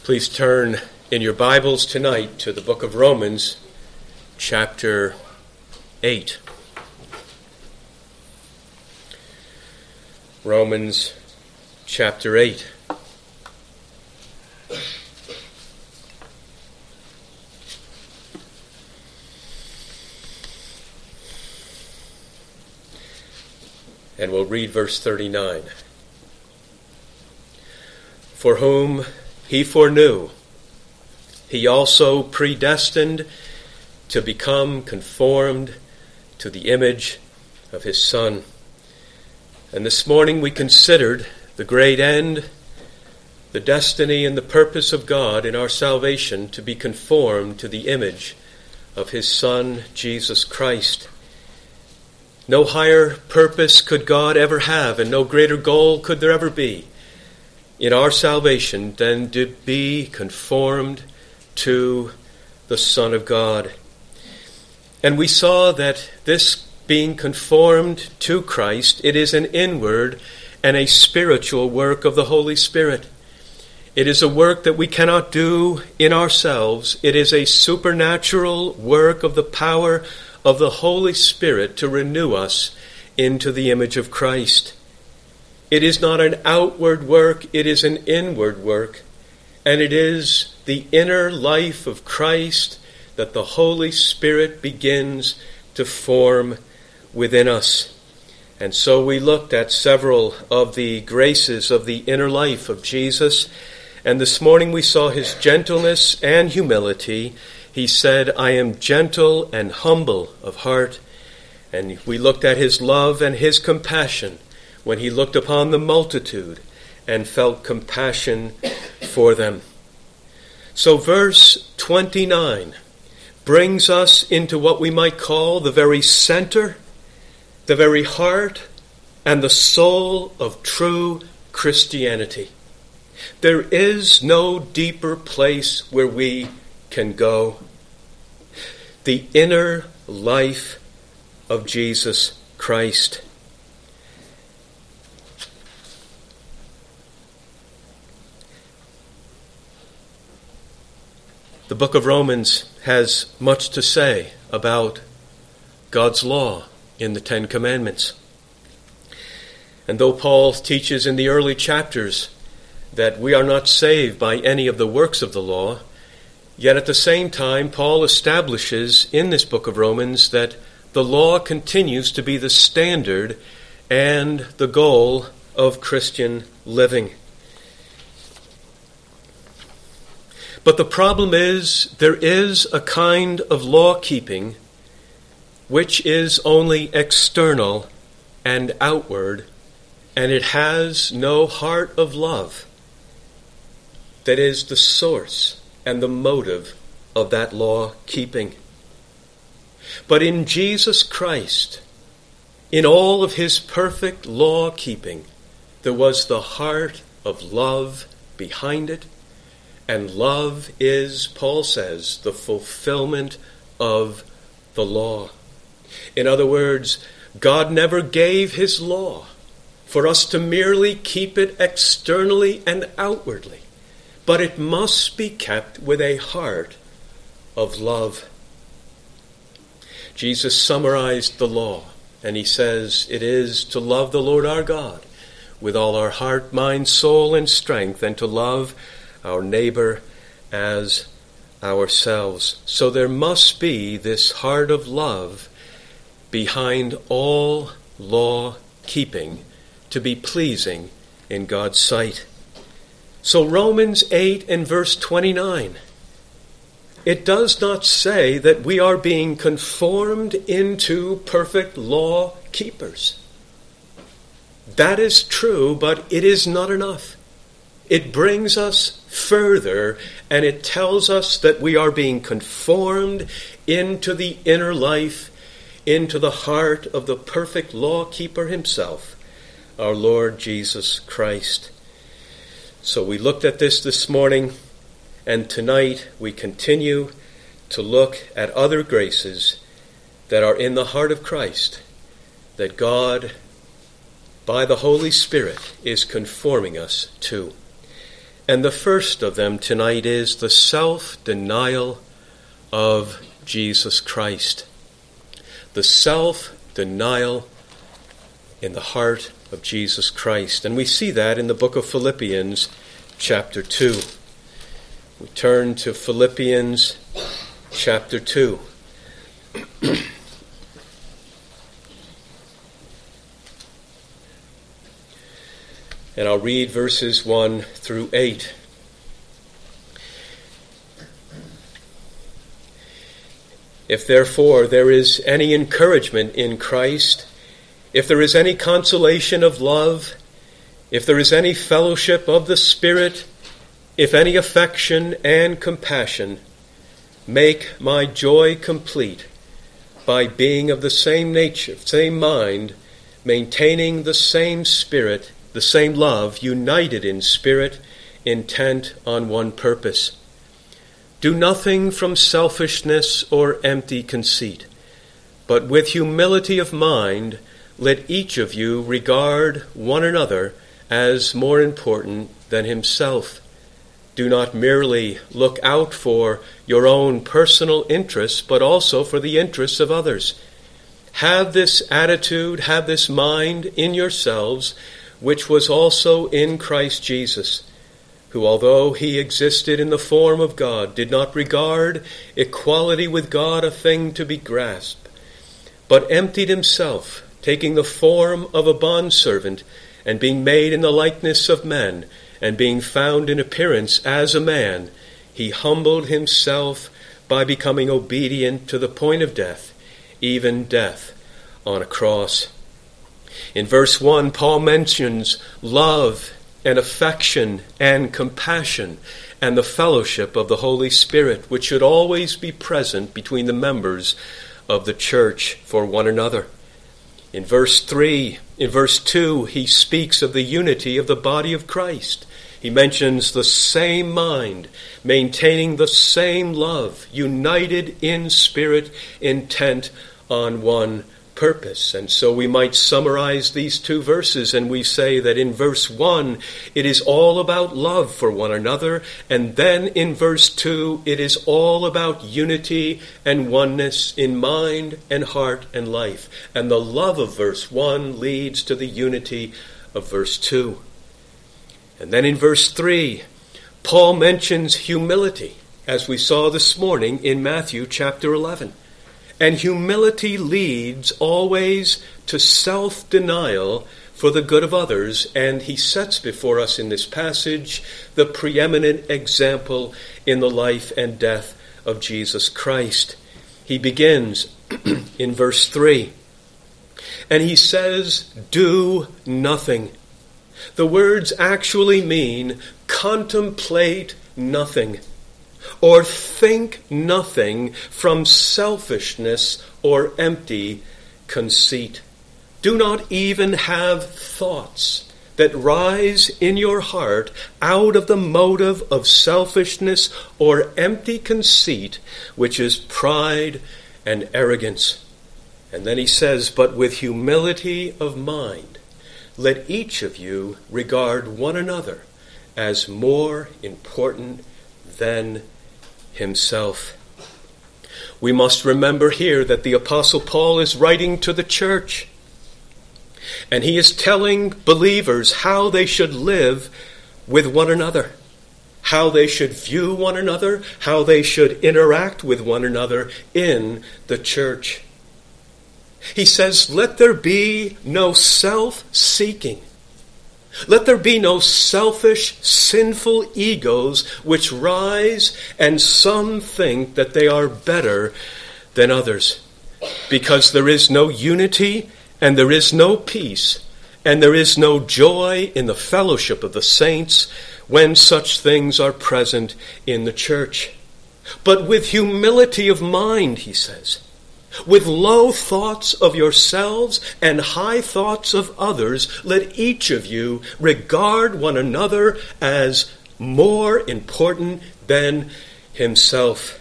Please turn in your Bibles tonight to the book of Romans, chapter 8. Romans, chapter 8. And we'll read verse 39. For whom he foreknew, he also predestined to become conformed to the image of his Son. And this morning we considered the great end, the destiny and the purpose of God in our salvation to be conformed to the image of his Son, Jesus Christ. No higher purpose could God ever have, and no greater goal could there ever be in our salvation than to be conformed to the Son of God. And we saw that this being conformed to Christ, it is an inward and a spiritual work of the Holy Spirit. It is a work that we cannot do in ourselves. It is a supernatural work of the power of the Holy Spirit to renew us into the image of Christ. It is not an outward work, it is an inward work, and it is the inner life of Christ that the Holy Spirit begins to form within us. And so we looked at several of the graces of the inner life of Jesus, and this morning we saw his gentleness and humility. He said, I am gentle and humble of heart. And we looked at his love and his compassion when he looked upon the multitude and felt compassion for them. So verse 29 brings us into what we might call the very center, the very heart, and the soul of true Christianity. There is no deeper place where we can go. The inner life of Jesus Christ. The book of Romans has much to say about God's law in the Ten Commandments. And though Paul teaches in the early chapters that we are not saved by any of the works of the law, yet at the same time Paul establishes in this book of Romans that the law continues to be the standard and the goal of Christian living. But the problem is, there is a kind of law-keeping which is only external and outward, and it has no heart of love that is the source and the motive of that law-keeping. But in Jesus Christ, in all of his perfect law-keeping, there was the heart of love behind it. And love is, Paul says, the fulfillment of the law. In other words, God never gave his law for us to merely keep it externally and outwardly, but it must be kept with a heart of love. Jesus summarized the law, and he says it is to love the Lord our God with all our heart, mind, soul, and strength, and to love our neighbor as ourselves. So there must be this heart of love behind all law-keeping to be pleasing in God's sight. So Romans 8 and verse 29, it does not say that we are being conformed into perfect law-keepers. That is true, but it is not enough. It brings us further, and it tells us that we are being conformed into the inner life, into the heart of the perfect law-keeper himself, our Lord Jesus Christ. So we looked at this morning, and tonight we continue to look at other graces that are in the heart of Christ, that God, by the Holy Spirit, is conforming us to. And the first of them tonight is the self-denial of Jesus Christ. The self-denial in the heart of Jesus Christ. And we see that in the book of Philippians chapter 2. We turn to Philippians chapter 2. And I'll read verses 1 through 8. If therefore there is any encouragement in Christ, if there is any consolation of love, if there is any fellowship of the Spirit, if any affection and compassion, make my joy complete by being of the same nature, same mind, maintaining the same spirit, the same love, united in spirit, intent on one purpose. Do nothing from selfishness or empty conceit, but with humility of mind, let each of you regard one another as more important than himself. Do not merely look out for your own personal interests, but also for the interests of others. Have this attitude, have this mind in yourselves, which was also in Christ Jesus, who, although he existed in the form of God, did not regard equality with God a thing to be grasped, but emptied himself, taking the form of a bondservant, and being made in the likeness of men, and being found in appearance as a man, he humbled himself by becoming obedient to the point of death, even death on a cross. In verse 1, Paul mentions love and affection and compassion and the fellowship of the Holy Spirit, which should always be present between the members of the church for one another. In verse 2, he speaks of the unity of the body of Christ. He mentions the same mind, maintaining the same love, united in spirit, intent on one purpose. And so we might summarize these two verses, and we say that in verse 1, it is all about love for one another, and then in verse 2, it is all about unity and oneness in mind and heart and life. And the love of verse 1 leads to the unity of verse 2. And then in verse 3, Paul mentions humility, as we saw this morning in Matthew chapter 11. And humility leads always to self-denial for the good of others, and he sets before us in this passage the preeminent example in the life and death of Jesus Christ. He begins in verse 3, and he says, do nothing. The words actually mean contemplate nothing, or think nothing from selfishness or empty conceit. Do not even have thoughts that rise in your heart out of the motive of selfishness or empty conceit, which is pride and arrogance. And then he says, but with humility of mind, let each of you regard one another as more important than himself. We must remember here that the Apostle Paul is writing to the church, and he is telling believers how they should live with one another, how they should view one another, how they should interact with one another in the church. He says, let there be no self-seeking. Let there be no selfish, sinful egos which rise, and some think that they are better than others. Because there is no unity, and there is no peace, and there is no joy in the fellowship of the saints when such things are present in the church. But with humility of mind, he says, with low thoughts of yourselves and high thoughts of others, let each of you regard one another as more important than himself.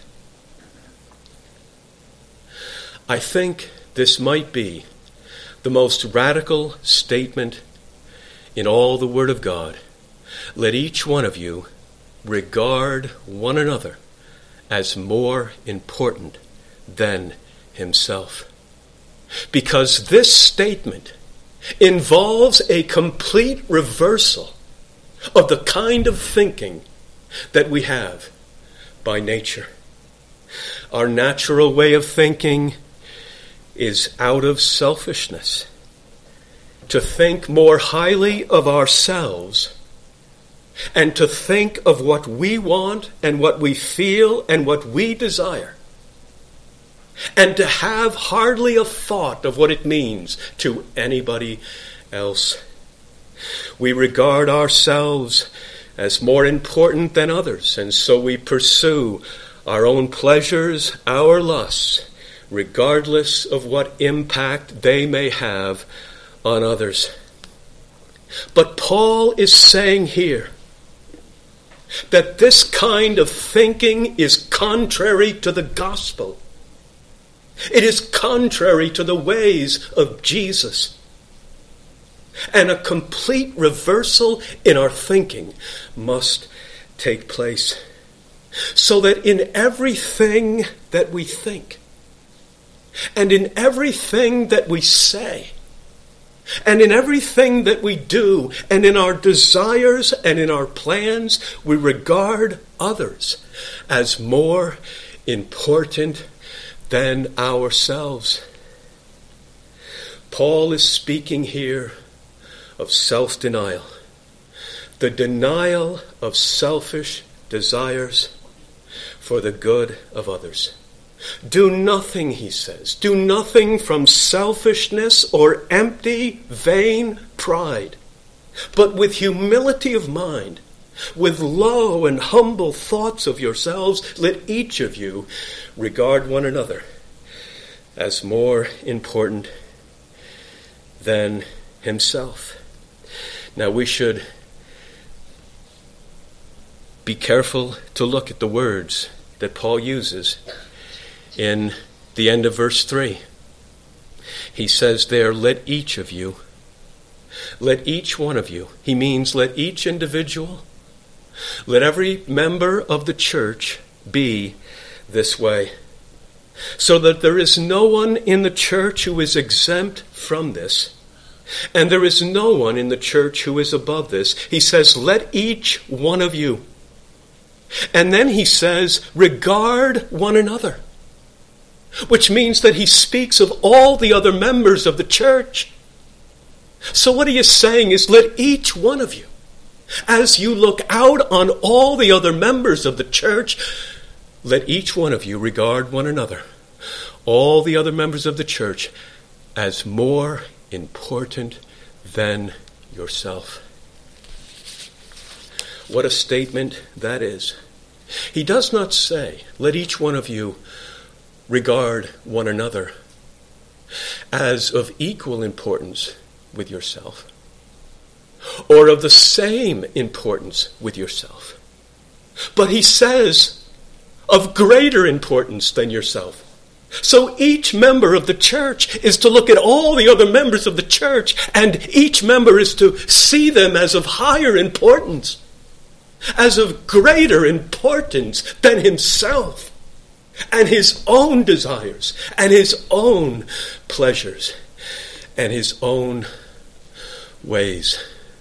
I think this might be the most radical statement in all the Word of God. Let each one of you regard one another as more important than himself. Because this statement involves a complete reversal of the kind of thinking that we have by nature. Our natural way of thinking is out of selfishness, to think more highly of ourselves and to think of what we want and what we feel and what we desire, and to have hardly a thought of what it means to anybody else. We regard ourselves as more important than others, and so we pursue our own pleasures, our lusts, regardless of what impact they may have on others. But Paul is saying here that this kind of thinking is contrary to the gospel. It is contrary to the ways of Jesus. And a complete reversal in our thinking must take place, so that in everything that we think, and in everything that we say, and in everything that we do, and in our desires and in our plans, we regard others as more important than ourselves. Paul is speaking here of self-denial, the denial of selfish desires for the good of others. Do nothing, he says, do nothing from selfishness or empty, vain pride, but with humility of mind, with low and humble thoughts of yourselves, let each of you regard one another as more important than himself. Now we should be careful to look at the words that Paul uses in the end of verse 3. He says there, let each of you, let each one of you. He means let each individual, let every member of the church be this way, so that there is no one in the church who is exempt from this, and there is no one in the church who is above this. He says, let each one of you. And then he says, regard one another, which means that he speaks of all the other members of the church. So what he is saying is, let each one of you, as you look out on all the other members of the church, let each one of you regard one another, all the other members of the church, as more important than yourself. What a statement that is. He does not say, let each one of you regard one another as of equal importance with yourself, or of the same importance with yourself. But he says, of greater importance than yourself. So each member of the church is to look at all the other members of the church, and each member is to see them as of higher importance, as of greater importance than himself, and his own desires, and his own pleasures, and his own ways.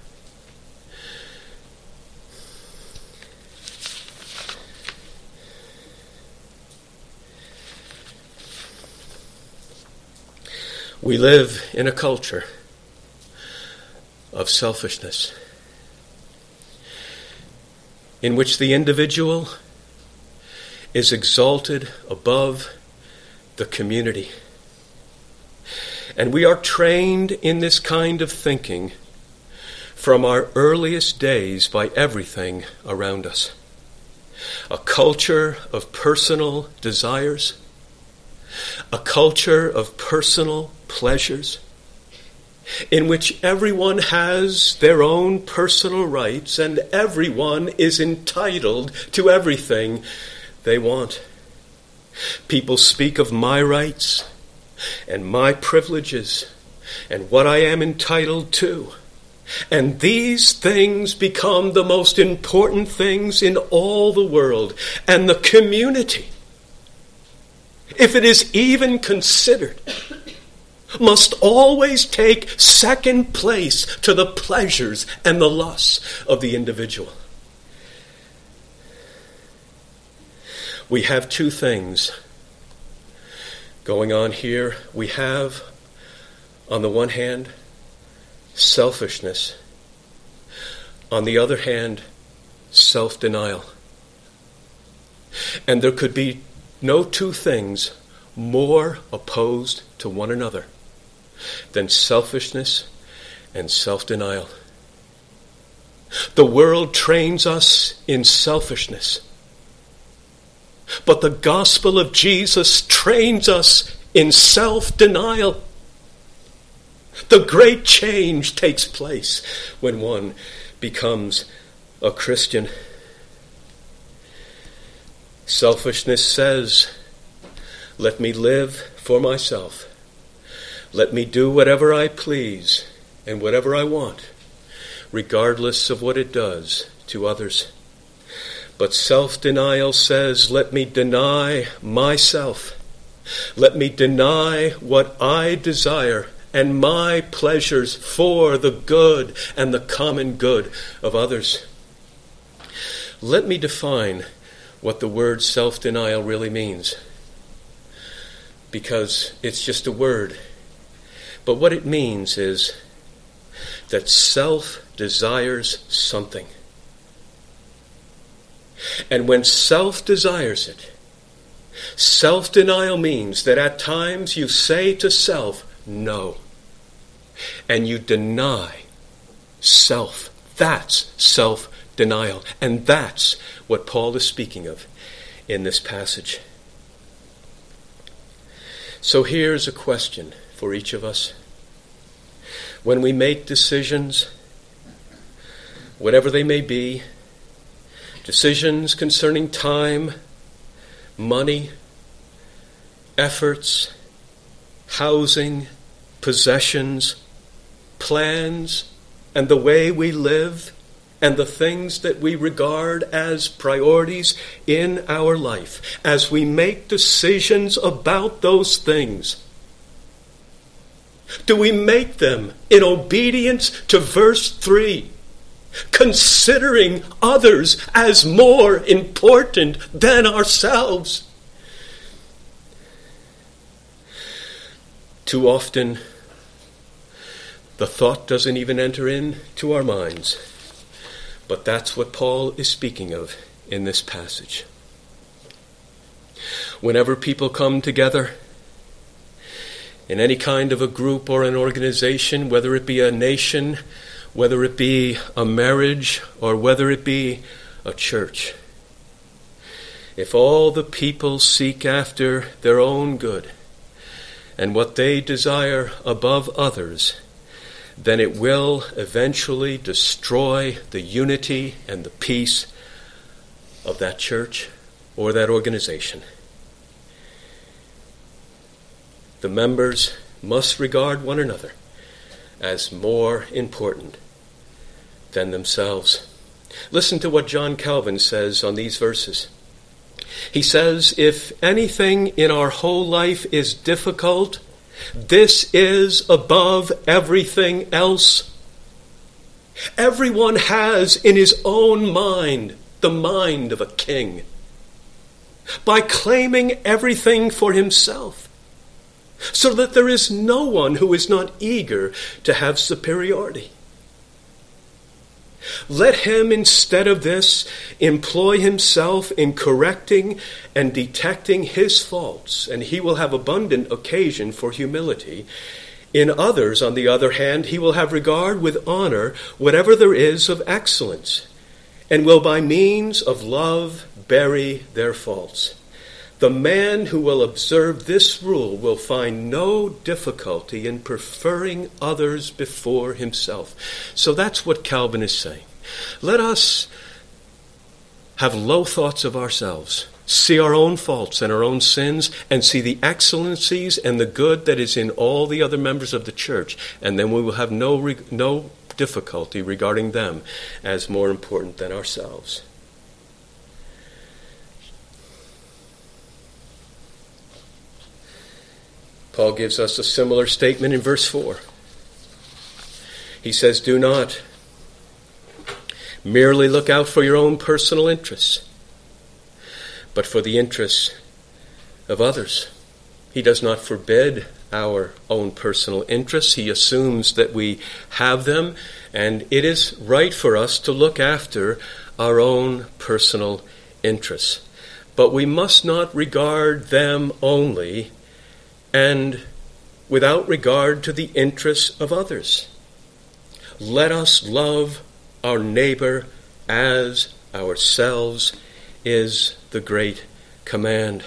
We live in a culture of selfishness, in which the individual is exalted above the community. And we are trained in this kind of thinking from our earliest days by everything around us. A culture of personal desires, a culture of personal pleasures, in which everyone has their own personal rights and everyone is entitled to everything they want. People speak of my rights and my privileges and what I am entitled to. And these things become the most important things in all the world. And the community, if it is even considered, must always take second place to the pleasures and the lusts of the individual. We have two things going on here. We have, on the one hand, selfishness. On the other hand, self-denial. And there could be no two things more opposed to one another than selfishness and self-denial. The world trains us in selfishness, but the gospel of Jesus trains us in self-denial. The great change takes place when one becomes a Christian. Selfishness says, let me live for myself. Let me do whatever I please and whatever I want, regardless of what it does to others. But self-denial says, let me deny myself. Let me deny what I desire and my pleasures for the good and the common good of others. Let me define what the word self-denial really means, because it's just a word. But what it means is that self desires something. And when self desires it, self-denial means that at times you say to self, no. And you deny self. That's self-denial. And that's what Paul is speaking of in this passage. So here's a question for each of us. When we make decisions, whatever they may be, decisions concerning time, money, efforts, housing, possessions, plans, and the way we live, and the things that we regard as priorities in our life, as we make decisions about those things, do we make them in obedience to verse 3, considering others as more important than ourselves? Too often, the thought doesn't even enter into our minds. But that's what Paul is speaking of in this passage. Whenever people come together in any kind of a group or an organization, whether it be a nation, whether it be a marriage, or whether it be a church, if all the people seek after their own good and what they desire above others, then it will eventually destroy the unity and the peace of that church or that organization. The members must regard one another as more important than themselves. Listen to what John Calvin says on these verses. He says, if anything in our whole life is difficult, this is above everything else. Everyone has in his own mind the mind of a king. By claiming everything for himself, so that there is no one who is not eager to have superiority. Let him, instead of this, employ himself in correcting and detecting his faults, and he will have abundant occasion for humility. In others, on the other hand, he will have regard with honor whatever there is of excellence, and will by means of love bury their faults. The man who will observe this rule will find no difficulty in preferring others before himself. So that's what Calvin is saying. Let us have low thoughts of ourselves, see our own faults and our own sins, and see the excellencies and the good that is in all the other members of the church. And then we will have no difficulty regarding them as more important than ourselves. Paul gives us a similar statement in verse 4. He says, "Do not merely look out for your own personal interests, but for the interests of others." He does not forbid our own personal interests. He assumes that we have them, and it is right for us to look after our own personal interests. But we must not regard them only and without regard to the interests of others. Let us love our neighbor as ourselves is the great command.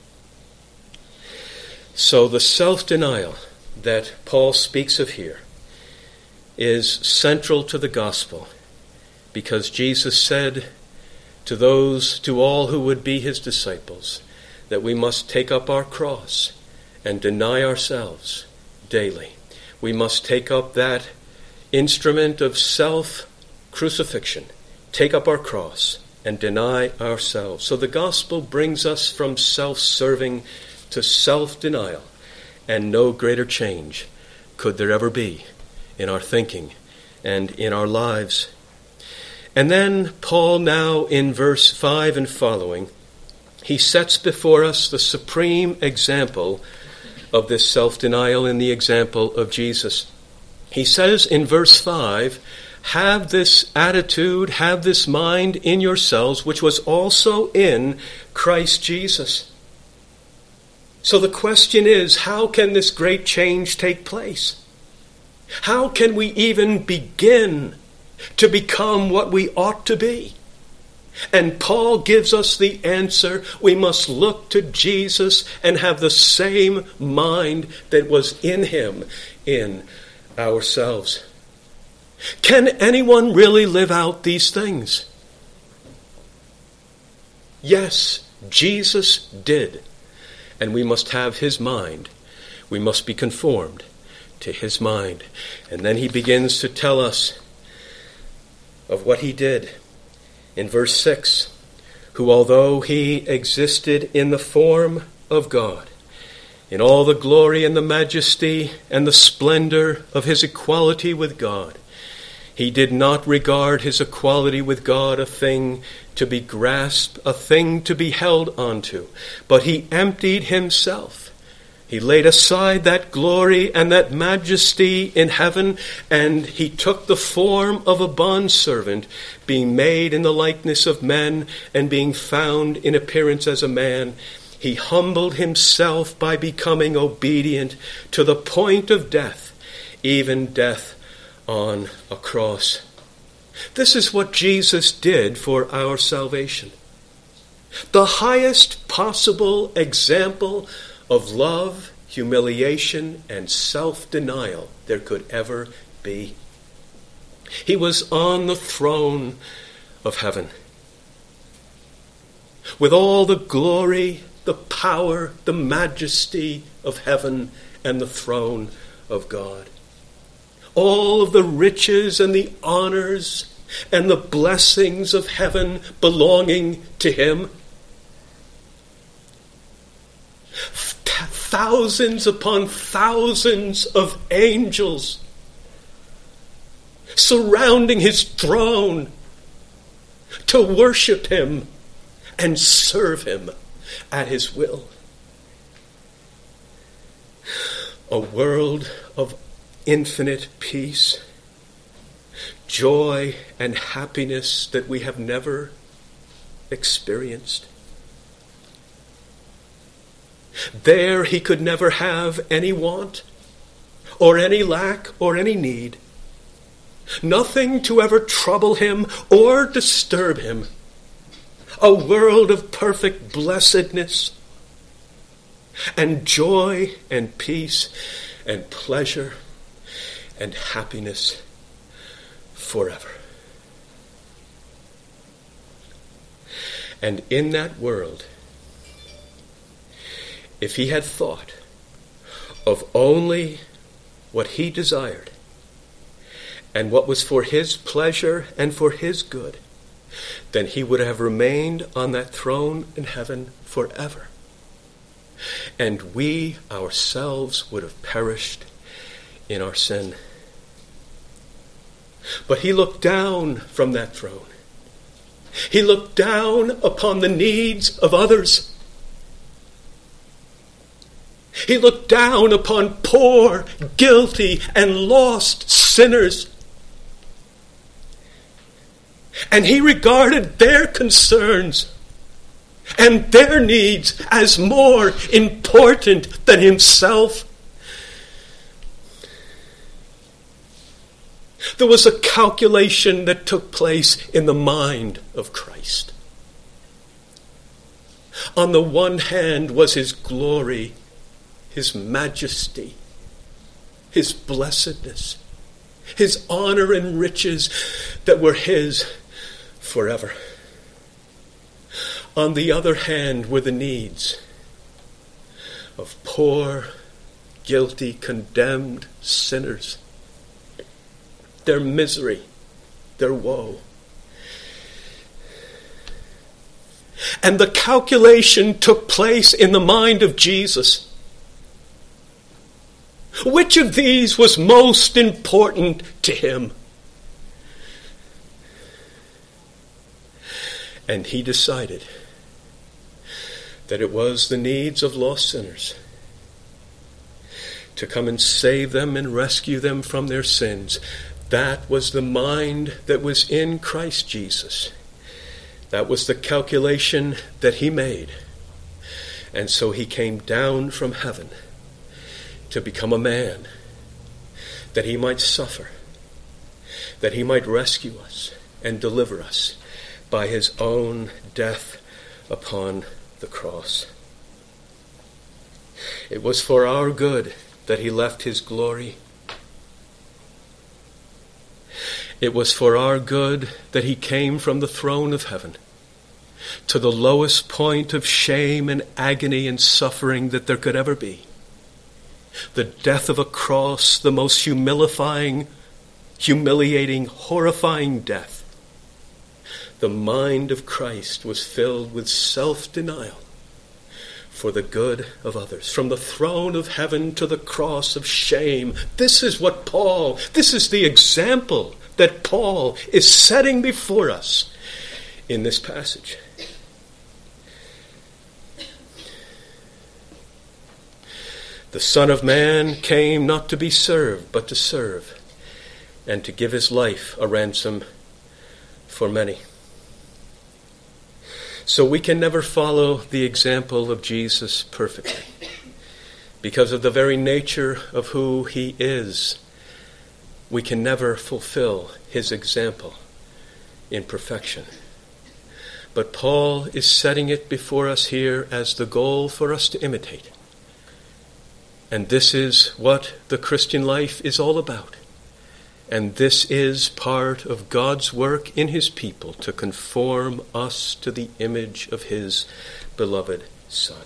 So the self-denial that Paul speaks of here is central to the gospel, because Jesus said to all who would be his disciples, that we must take up our cross and deny ourselves daily. We must take up that instrument of self-crucifixion, take up our cross and deny ourselves. So the gospel brings us from self-serving to self-denial, and no greater change could there ever be in our thinking and in our lives. And then Paul, now in verse 5 and following, he sets before us the supreme example of this self-denial in the example of Jesus. He says in verse 5, "Have this attitude, have this mind in yourselves, which was also in Christ Jesus." So the question is, how can this great change take place? How can we even begin to become what we ought to be? And Paul gives us the answer. We must look to Jesus and have the same mind that was in him in ourselves. Can anyone really live out these things? Yes, Jesus did. And we must have his mind. We must be conformed to his mind. And then he begins to tell us of what he did. In verse 6, "Who, although he existed in the form of God, in all the glory and the majesty and the splendor of his equality with God, he did not regard his equality with God a thing to be grasped, a thing to be held onto, but he emptied himself. He laid aside that glory and that majesty in heaven, and he took the form of a bondservant, being made in the likeness of men, and being found in appearance as a man. He humbled himself by becoming obedient to the point of death, even death on a cross." This is what Jesus did for our salvation. The highest possible example of love, humiliation, and self-denial there could ever be. He was on the throne of heaven, with all the glory, the power, the majesty of heaven and the throne of God. All of the riches and the honors and the blessings of heaven belonging to him. Thousands upon thousands of angels surrounding his throne to worship him and serve him at his will. A world of infinite peace, joy, and happiness that we have never experienced. There he could never have any want, or any lack, or any need. Nothing to ever trouble him or disturb him. A world of perfect blessedness and joy and peace and pleasure and happiness forever. And in that world, if he had thought of only what he desired and what was for his pleasure and for his good, then he would have remained on that throne in heaven forever. And we ourselves would have perished in our sin. But he looked down from that throne. He looked down upon the needs of others. He looked down upon poor, guilty, and lost sinners. And he regarded their concerns and their needs as more important than himself. There was a calculation that took place in the mind of Christ. On the one hand was his glory, his majesty, his blessedness, his honor and riches that were his forever. On the other hand were the needs of poor, guilty, condemned sinners, their misery, their woe. And the calculation took place in the mind of Jesus. Which of these was most important to him? And he decided that it was the needs of lost sinners, to come and save them and rescue them from their sins. That was the mind that was in Christ Jesus. That was the calculation that he made. And so he came down from heaven to become a man, that he might suffer, that he might rescue us and deliver us by his own death upon the cross. It was for our good that he left his glory. It was for our good that he came from the throne of heaven to the lowest point of shame and agony and suffering that there could ever be. The death of a cross, the most humiliating, horrifying death. The mind of Christ was filled with self-denial for the good of others. From the throne of heaven to the cross of shame. This is the example that Paul is setting before us in this passage. The Son of Man came not to be served, but to serve, and to give his life a ransom for many. So we can never follow the example of Jesus perfectly, because of the very nature of who he is. We can never fulfill his example in perfection. But Paul is setting it before us here as the goal for us to imitate. And this is what the Christian life is all about. And this is part of God's work in his people, to conform us to the image of his beloved Son.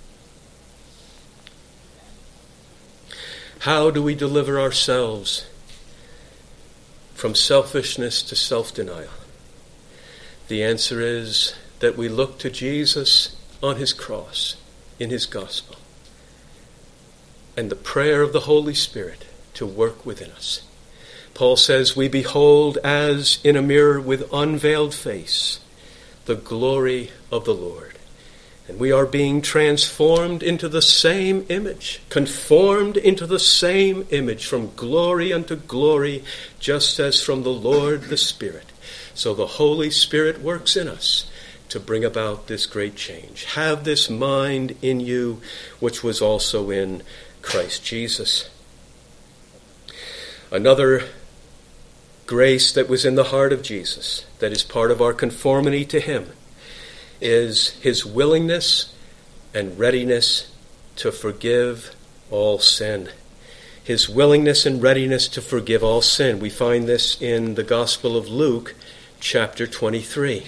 How do we deliver ourselves from selfishness to self-denial? The answer is that we look to Jesus on his cross, in his gospel, and the prayer of the Holy Spirit to work within us. Paul says, we behold as in a mirror with unveiled face the glory of the Lord. And we are being transformed into the same image, conformed into the same image from glory unto glory, just as from the Lord the Spirit. So the Holy Spirit works in us to bring about this great change. Have this mind in you, which was also in Christ Jesus. Another grace that was in the heart of Jesus, that is part of our conformity to him, is his willingness and readiness to forgive all sin. His willingness and readiness to forgive all sin. We find this in the Gospel of Luke, chapter 23.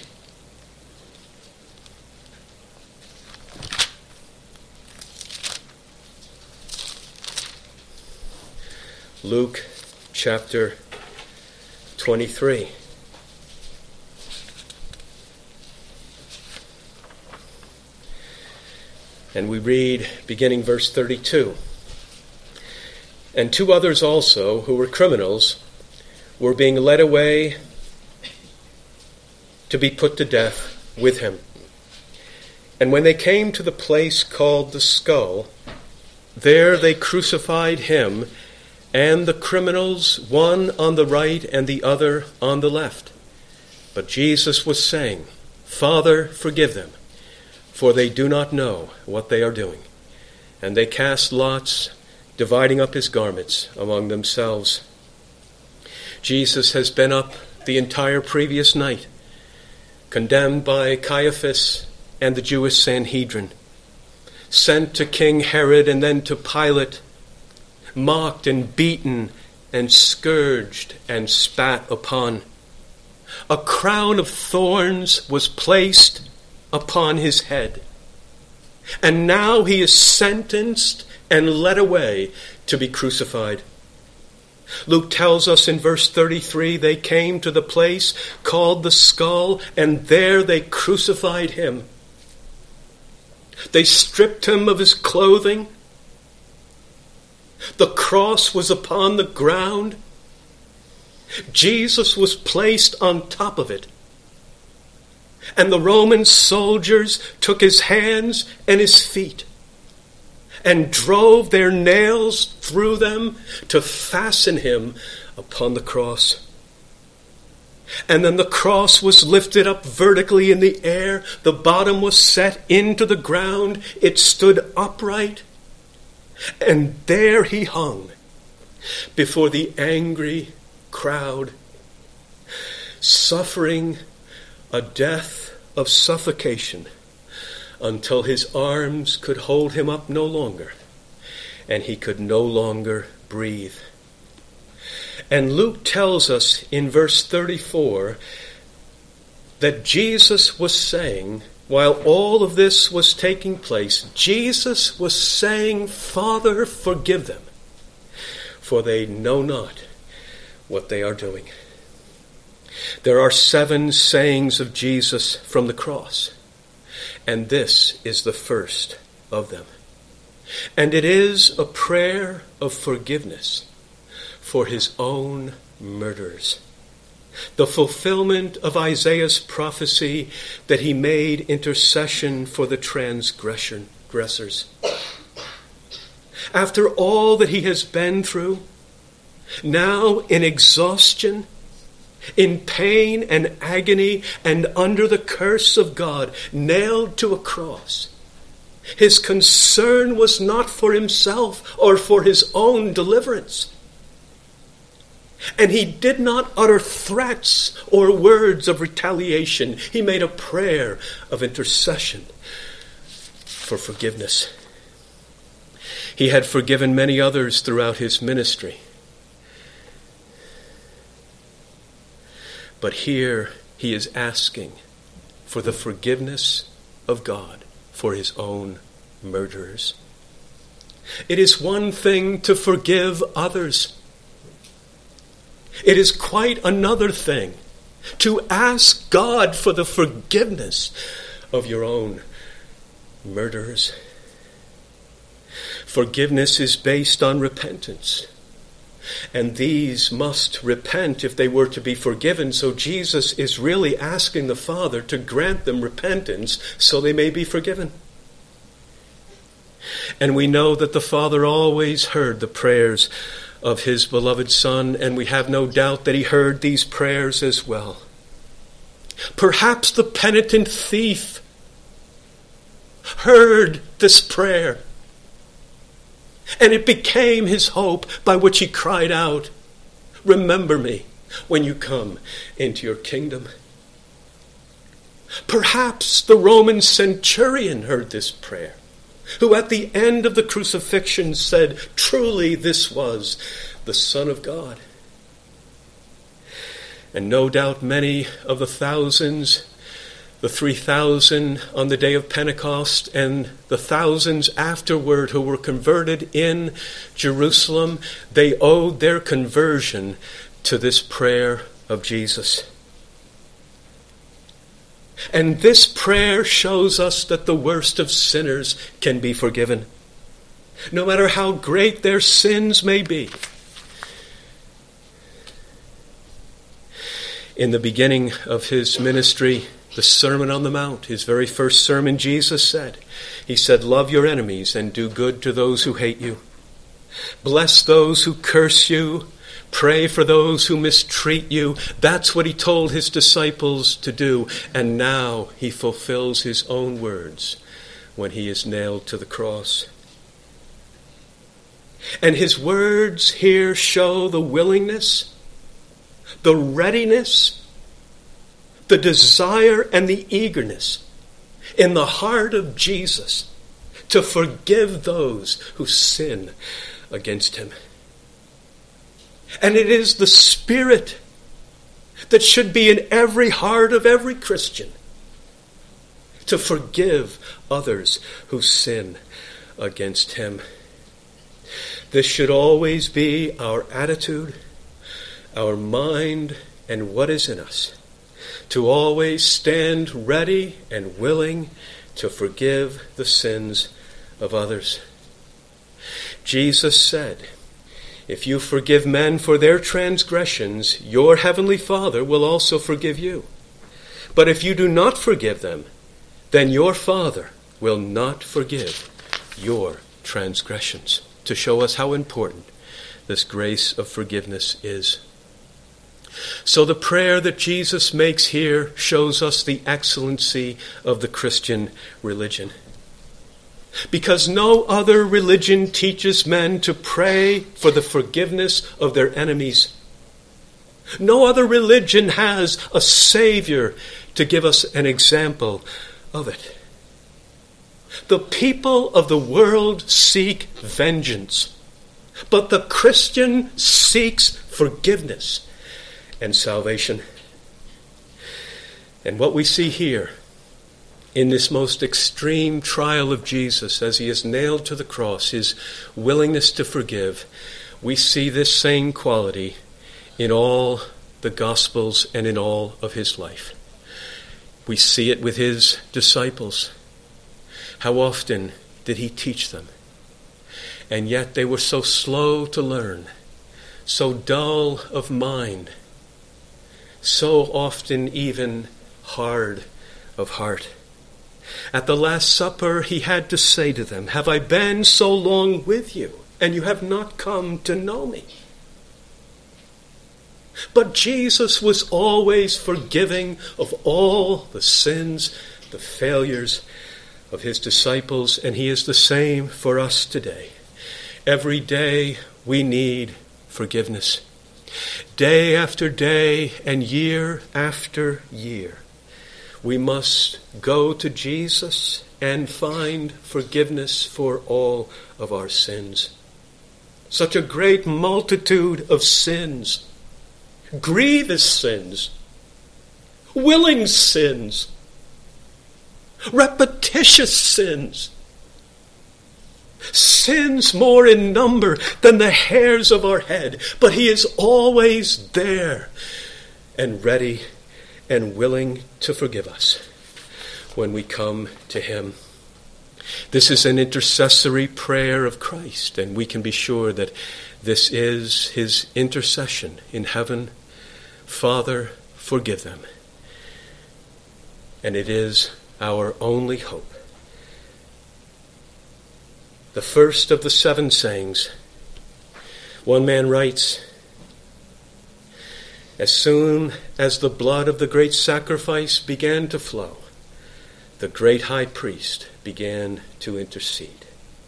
Luke chapter 23. And we read, beginning verse 32. And 2 others also, who were criminals, were being led away to be put to death with him. And when they came to the place called the Skull, there they crucified him and the criminals, one on the right and the other on the left. But Jesus was saying, Father, forgive them, for they do not know what they are doing. And they cast lots, dividing up his garments among themselves. Jesus has been up the entire previous night, condemned by Caiaphas and the Jewish Sanhedrin, sent to King Herod and then to Pilate, mocked and beaten and scourged and spat upon. A crown of thorns was placed upon his head. And now he is sentenced and led away to be crucified. Luke tells us in verse 33, they came to the place called the Skull, and there they crucified him. They stripped him of his clothing. The cross was upon the ground. Jesus was placed on top of it. And the Roman soldiers took his hands and his feet and drove their nails through them to fasten him upon the cross. And then the cross was lifted up vertically in the air. The bottom was set into the ground. It stood upright. And there he hung before the angry crowd, suffering a death of suffocation until his arms could hold him up no longer and he could no longer breathe. And Luke tells us in verse 34 that Jesus was saying, while all of this was taking place, Jesus was saying, Father, forgive them, for they know not what they are doing. There are 7 sayings of Jesus from the cross, and this is the first of them. And it is a prayer of forgiveness for his own murderers. The fulfillment of Isaiah's prophecy that he made intercession for the transgressors. After all that he has been through, now in exhaustion, in pain and agony, and under the curse of God, nailed to a cross, his concern was not for himself or for his own deliverance. And he did not utter threats or words of retaliation. He made a prayer of intercession for forgiveness. He had forgiven many others throughout his ministry. But here he is asking for the forgiveness of God for his own murderers. It is one thing to forgive others. It is quite another thing to ask God for the forgiveness of your own murderers. Forgiveness is based on repentance. And these must repent if they were to be forgiven. So Jesus is really asking the Father to grant them repentance so they may be forgiven. And we know that the Father always heard the prayers of his beloved Son, and we have no doubt that he heard these prayers as well. Perhaps the penitent thief heard this prayer, and it became his hope by which he cried out, "Remember me when you come into your kingdom." Perhaps the Roman centurion heard this prayer, who at the end of the crucifixion said, "Truly this was the Son of God." And no doubt many of the thousands, the 3,000 on the day of Pentecost, and the thousands afterward who were converted in Jerusalem, they owed their conversion to this prayer of Jesus. And this prayer shows us that the worst of sinners can be forgiven, no matter how great their sins may be. In the beginning of his ministry, the Sermon on the Mount, his very first sermon, Jesus said, he said, "Love your enemies and do good to those who hate you. Bless those who curse you. Pray for those who mistreat you." That's what he told his disciples to do. And now he fulfills his own words when he is nailed to the cross. And his words here show the willingness, the readiness, the desire, and the eagerness in the heart of Jesus to forgive those who sin against him. And it is the spirit that should be in every heart of every Christian, to forgive others who sin against him. This should always be our attitude, our mind, and what is in us, to always stand ready and willing to forgive the sins of others. Jesus said, "If you forgive men for their transgressions, your heavenly Father will also forgive you. But if you do not forgive them, then your Father will not forgive your transgressions," to show us how important this grace of forgiveness is. So the prayer that Jesus makes here shows us the excellency of the Christian religion. Because no other religion teaches men to pray for the forgiveness of their enemies. No other religion has a Savior to give us an example of it. The people of the world seek vengeance, but the Christian seeks forgiveness and salvation. And what we see here in this most extreme trial of Jesus as he is nailed to the cross, his willingness to forgive, we see this same quality in all the Gospels and in all of his life. We see it with his disciples. How often did he teach them? And yet they were so slow to learn, so dull of mind, so often even hard of heart. At the Last Supper, he had to say to them, "Have I been so long with you, and you have not come to know me?" But Jesus was always forgiving of all the sins, the failures of his disciples, and he is the same for us today. Every day we need forgiveness. Day after day and year after year, we must go to Jesus and find forgiveness for all of our sins. Such a great multitude of sins, grievous sins, willing sins, repetitious sins, sins more in number than the hairs of our head, but he is always there and ready and willing to forgive us when we come to him. This is an intercessory prayer of Christ, and we can be sure that this is his intercession in heaven. Father, forgive them. And it is our only hope. The first of the 7 sayings, one man writes, "As soon as the blood of the great sacrifice began to flow, the great high priest began to intercede."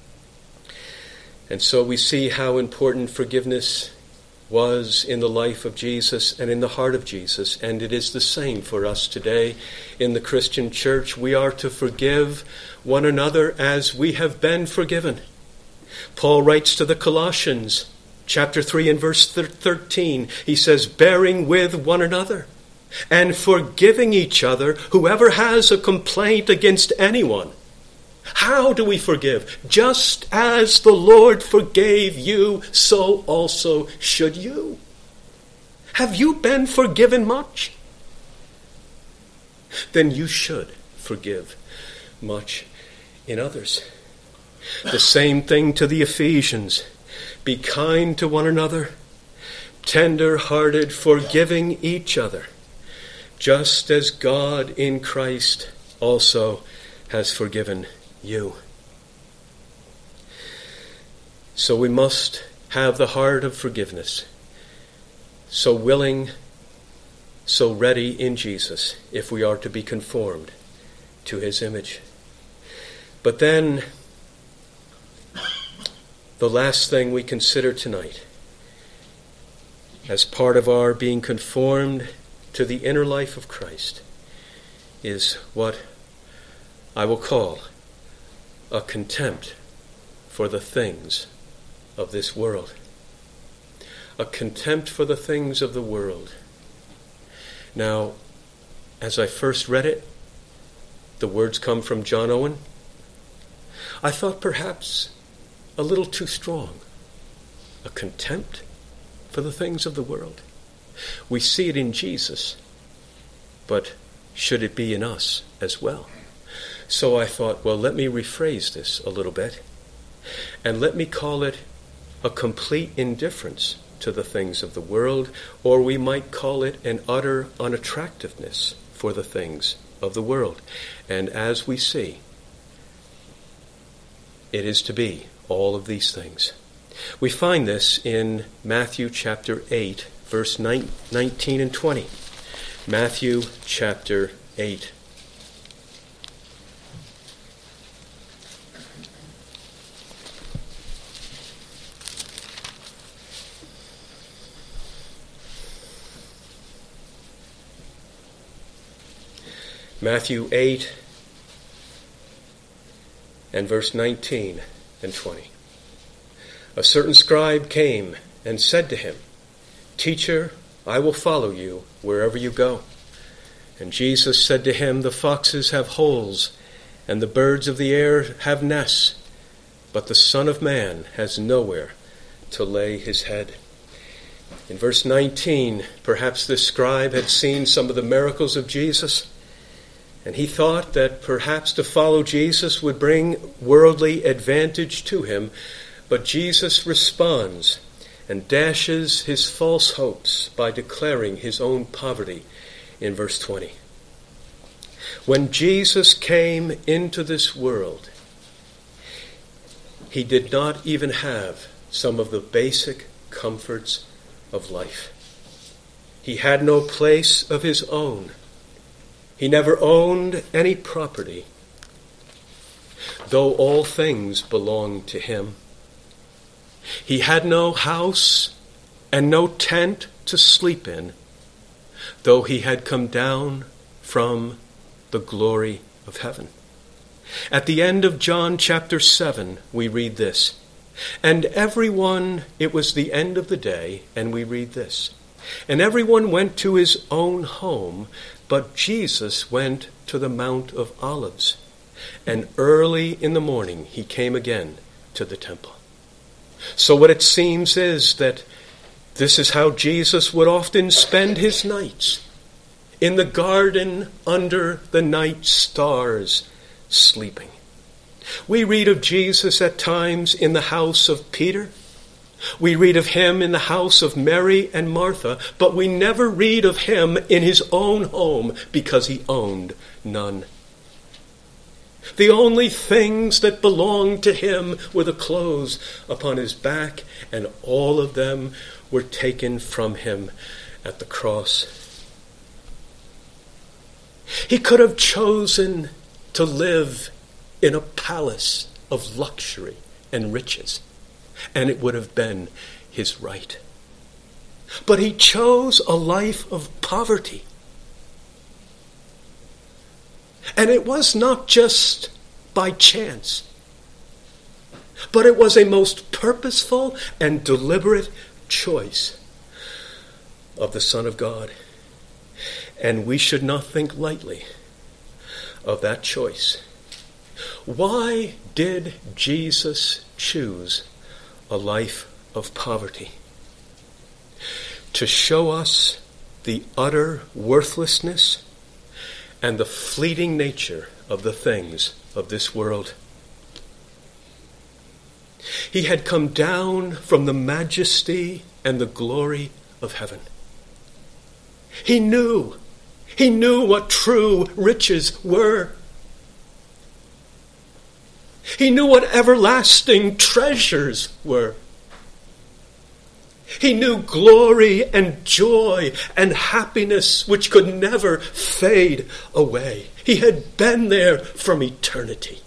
And so we see how important forgiveness was in the life of Jesus and in the heart of Jesus, and it is the same for us today in the Christian church. We are to forgive one another as we have been forgiven. Paul writes to the Colossians, chapter 3 and verse 13, he says, "Bearing with one another and forgiving each other, whoever has a complaint against anyone." How do we forgive? Just as the Lord forgave you, so also should you. Have you been forgiven much? Then you should forgive much in others. The same thing to the Ephesians. Be kind to one another, tender-hearted, forgiving each other, just as God in Christ also has forgiven you. So we must have the heart of forgiveness, so willing, so ready in Jesus, if we are to be conformed to his image. But then, the last thing we consider tonight, as part of our being conformed to the inner life of Christ, is what I will call a contempt for the things of this world. A contempt for the things of the world. Now, as I first read it, the words come from John Owen. I thought perhaps a little too strong. A contempt for the things of the world. We see it in Jesus, but should it be in us as well? So I thought, well, let me rephrase this a little bit, and let me call it a complete indifference to the things of the world, or we might call it an utter unattractiveness for the things of the world. And as we see, it is to be all of these things. We find this in Matthew chapter 8, verse 19 and 20. Matthew chapter 8. Matthew 8 and verse 19 and 20. A certain scribe came and said to him, Teacher, I will follow you wherever you go. And Jesus said to him, The foxes have holes, and the birds of the air have nests, but the Son of Man has nowhere to lay his head. In verse 19, perhaps this scribe had seen some of the miracles of Jesus, and he thought that perhaps to follow Jesus would bring worldly advantage to him. But Jesus responds and dashes his false hopes by declaring his own poverty in verse 20. When Jesus came into this world, he did not even have some of the basic comforts of life. He had no place of his own. He never owned any property, though all things belonged to him. He had no house and no tent to sleep in, though he had come down from the glory of heaven. At the end of John chapter 7, we read this. And everyone, it was the end of the day, and we read this. And everyone went to his own home, but Jesus went to the Mount of Olives. And early in the morning he came again to the temple. So what it seems is that this is how Jesus would often spend his nights, in the garden under the night stars, sleeping. We read of Jesus at times in the house of Peter. We read of him in the house of Mary and Martha, but we never read of him in his own home because he owned none. The only things that belonged to him were the clothes upon his back, and all of them were taken from him at the cross. He could have chosen to live in a palace of luxury and riches, and it would have been his right. But he chose a life of poverty. And it was not just by chance, but it was a most purposeful and deliberate choice of the Son of God. And we should not think lightly of that choice. Why did Jesus choose a life of poverty? to show us the utter worthlessness and the fleeting nature of the things of this world. He had come down from the majesty and the glory of heaven. He knew what true riches were. He knew what everlasting treasures were. He knew glory and joy and happiness which could never fade away. He had been there from eternity.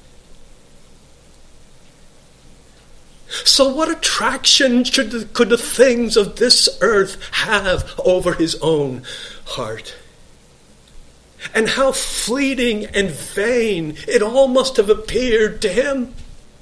So what attraction could the things of this earth have over his own heart? And how fleeting and vain it all must have appeared to him.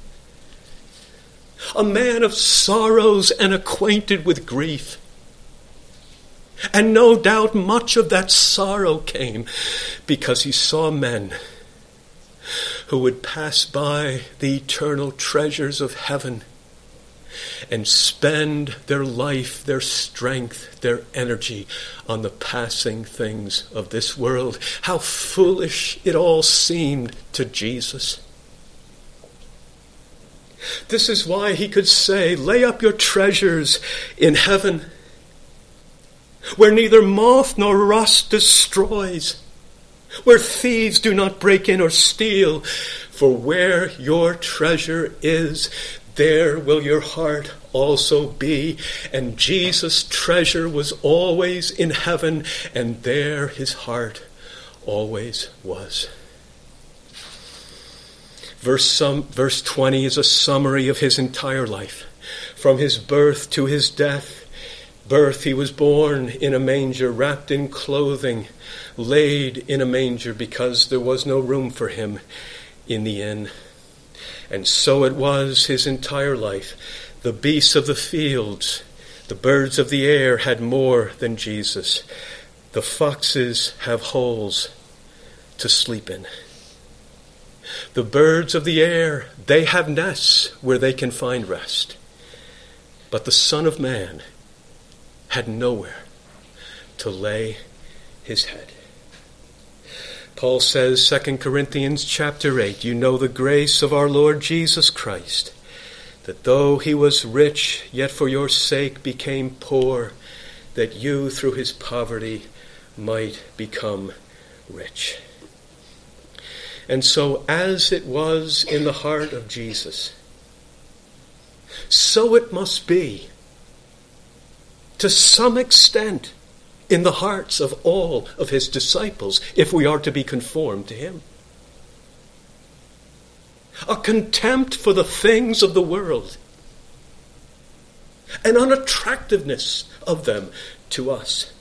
A man of sorrows and acquainted with grief. And no doubt much of that sorrow came because he saw men who would pass by the eternal treasures of heaven and spend their life, their strength, their energy on the passing things of this world. How foolish it all seemed to Jesus. This is why he could say, lay up your treasures in heaven, where neither moth nor rust destroys, where thieves do not break in or steal. For where your treasure is, there will your heart also be. And Jesus' treasure was always in heaven, and there his heart always was. Verse 20 is a summary of his entire life. From his birth to his death. Birth, he was born in a manger, wrapped in clothing, laid in a manger because there was no room for him in the inn. And so it was his entire life. The beasts of the fields, the birds of the air had more than Jesus. The foxes have holes to sleep in. The birds of the air, they have nests where they can find rest. But the Son of Man had nowhere to lay his head. Paul says, 2 Corinthians chapter 8, you know the grace of our Lord Jesus Christ, that though he was rich, yet for your sake became poor, that you through his poverty might become rich. And so as it was in the heart of Jesus, so it must be, to some extent, in the hearts of all of his disciples, if we are to be conformed to him. A contempt for the things of the world, an unattractiveness of them to us,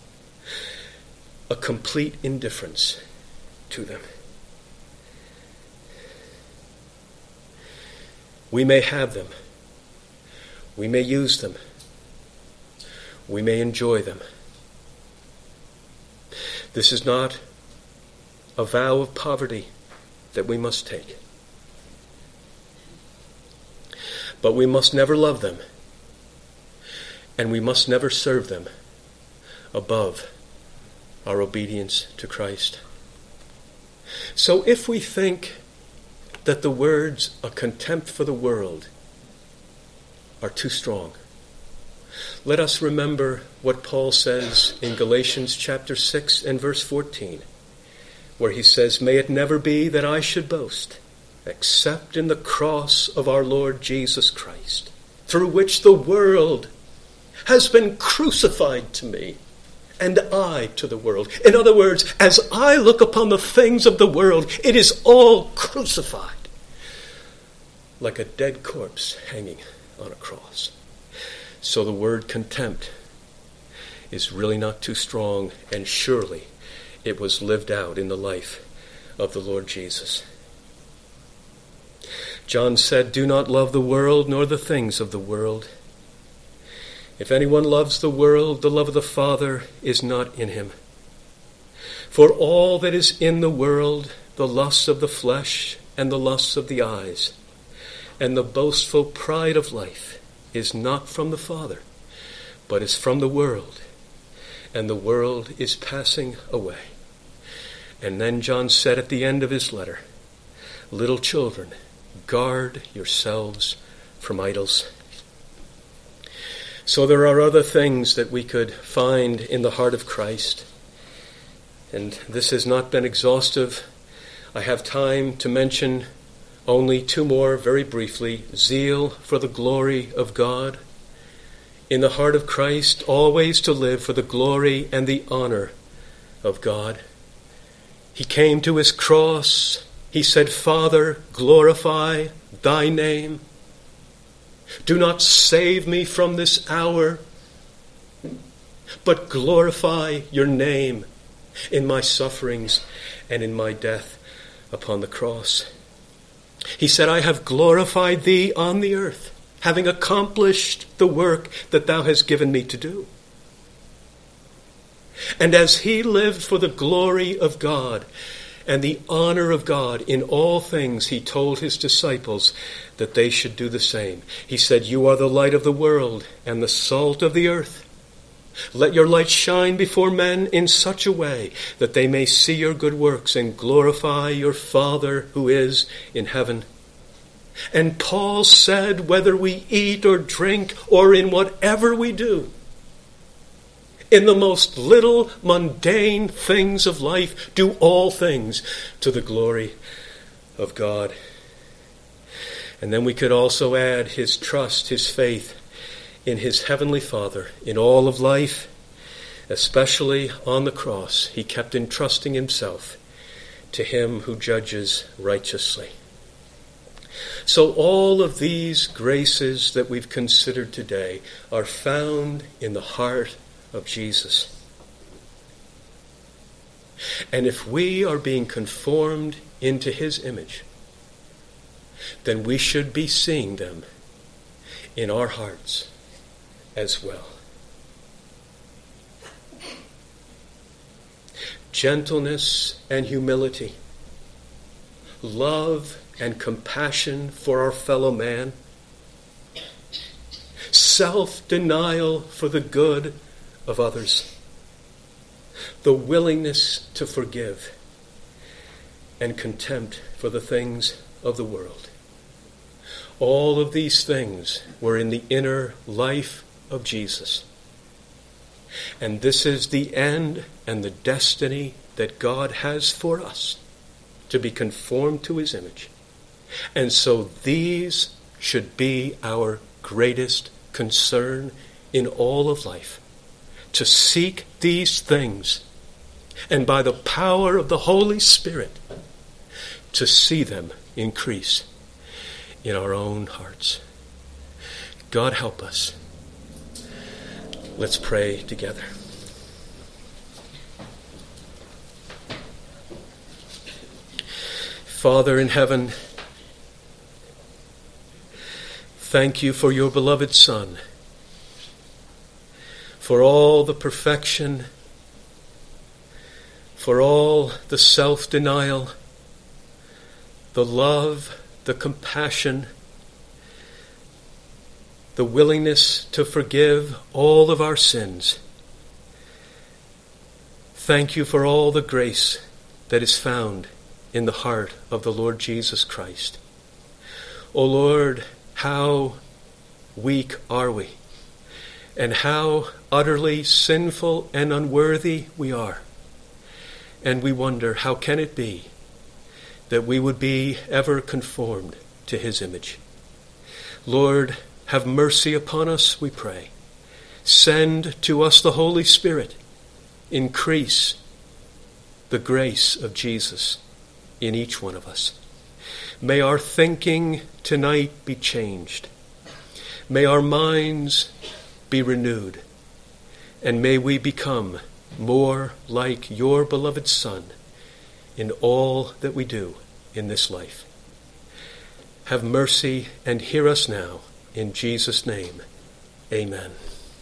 a complete indifference to them. We may have them, we may use them, we may enjoy them. This is not a vow of poverty that we must take. But we must never love them, and we must never serve them above our obedience to Christ. So if we think that the words a contempt for the world are too strong, let us remember what Paul says in Galatians chapter 6 and verse 14, where he says, may it never be that I should boast, except in the cross of our Lord Jesus Christ, through which the world has been crucified to me, and I to the world. In other words, as I look upon the things of the world, it is all crucified, like a dead corpse hanging on a cross. So the word contempt is really not too strong, and surely it was lived out in the life of the Lord Jesus. John said, do not love the world nor the things of the world. If anyone loves the world, the love of the Father is not in him. For all that is in the world, the lusts of the flesh and the lusts of the eyes, and the boastful pride of life, is not from the Father, but is from the world, and the world is passing away. And then John said at the end of his letter, little children, guard yourselves from idols. So there are other things that we could find in the heart of Christ. And this has not been exhaustive. I have time to mention only two more very briefly. Zeal for the glory of God. In the heart of Christ, always to live for the glory and the honor of God. He came to his cross. He said, Father, glorify thy name. Do not save me from this hour, but glorify your name in my sufferings and in my death upon the cross. He said, I have glorified thee on the earth, having accomplished the work that thou hast given me to do. And as he lived for the glory of God and the honor of God in all things, he told his disciples that they should do the same. He said, you are the light of the world and the salt of the earth. Let your light shine before men in such a way that they may see your good works and glorify your Father who is in heaven. And Paul said, whether we eat or drink or in whatever we do, in the most little mundane things of life, do all things to the glory of God. And then we could also add his trust, his faith in his heavenly Father. In all of life, especially on the cross, he kept entrusting himself to him who judges righteously. So all of these graces that we've considered today are found in the heart of Jesus. And if we are being conformed into his image, then we should be seeing them in our hearts as well. Gentleness and humility, love and compassion for our fellow man, self-denial for the good of others, the willingness to forgive, and contempt for the things of the world. All of these things were in the inner life of Jesus. And this is the end and the destiny that God has for us, to be conformed to his image. And so these should be our greatest concern in all of life, to seek these things, and by the power of the Holy Spirit, to see them increase in our own hearts. God help us. Let's pray together. Father in heaven, thank you for your beloved Son, for all the perfection, for all the self-denial, the love, the compassion, the willingness to forgive all of our sins. Thank you for all the grace that is found in the heart of the Lord Jesus Christ. O Lord, how weak are we, and how utterly sinful and unworthy we are. And we wonder, how can it be that we would be ever conformed to his image? Lord, have mercy upon us, we pray. Send to us the Holy Spirit. Increase the grace of Jesus in each one of us. May our thinking tonight be changed. May our minds be renewed. And may we become more like your beloved Son in all that we do in this life. Have mercy and hear us now. In Jesus' name, amen.